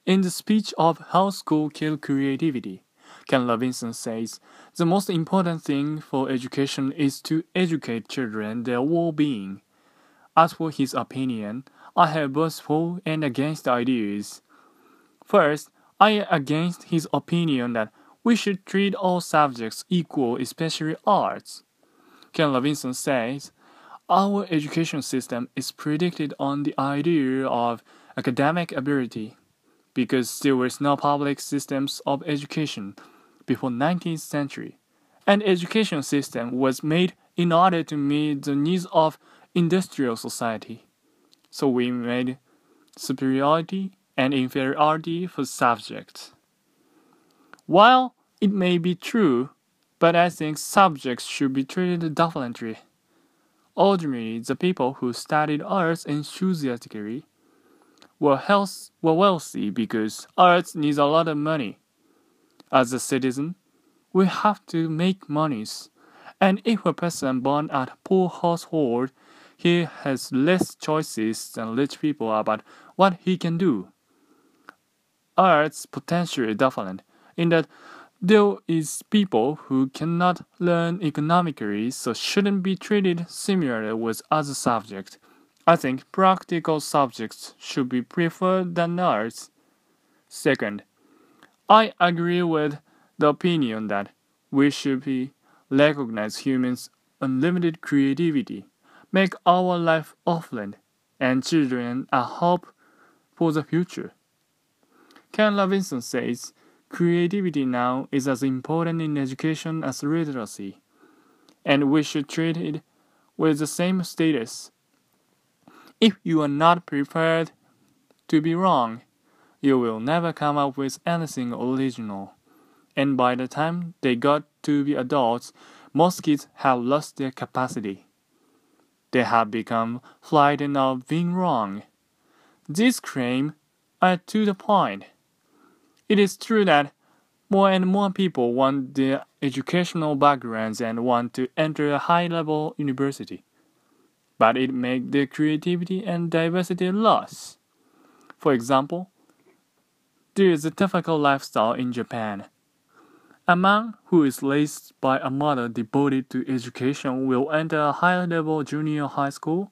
In the speech of How School Killed Creativity, Ken Levinson says, the most important thing for education is to educate children their well-being. As for his opinion, I have both for and against ideas. First, I am against his opinion that we should treat all subjects equal, especially arts. Ken Levinson says, our education system is predicated on the idea of academic ability, because there was no public systems of education before 19th century. An education system was made in order to meet the needs of industrial society. So we made superiority and inferiority for subjects. While it may be true, but I think subjects should be treated differently. Ordinarily, the people who studied arts enthusiastically were wealthy because arts needs a lot of money. As a citizen, we have to make monies, and if a person born at a poor household, he has less choices than rich people about what he can do. Arts potentially different in that there is people who cannot learn economically, so shouldn't be treated similarly with other subjects. I think practical subjects should be preferred than arts. Second, I agree with the opinion that we should recognize humans' unlimited creativity, make our life opulent, and children a hope for the future. Ken Levinson says creativity now is as important in education as literacy, and we should treat it with the same status. If you are not prepared to be wrong, you will never come up with anything original. And by the time they got to be adults, most kids have lost their capacity. They have become frightened of being wrong. These claims are to the point. It is true that more and more people want their educational backgrounds and want to enter a high-level university. But it makes their creativity and diversity lost. For example, there is a typical lifestyle in Japan. A man who is raised by a mother devoted to education will enter a high-level junior high school,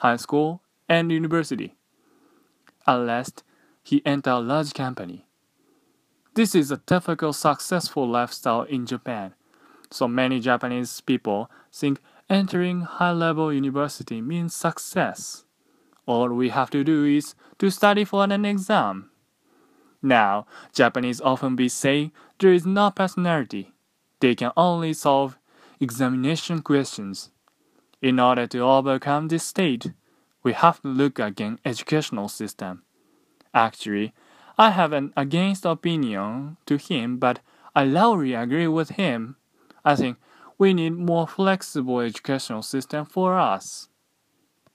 and university. At last, he enters a large company. This is a typical successful lifestyle in Japan. So many Japanese people think entering high-level university means success. All we have to do is to study for an exam. Now, Japanese often be saying there is no personality. They can only solve examination questions. In order to overcome this state, we have to look again educational system. Actually, I have an against opinion to him, but I largely agree with him. I think we need more flexible educational system for us.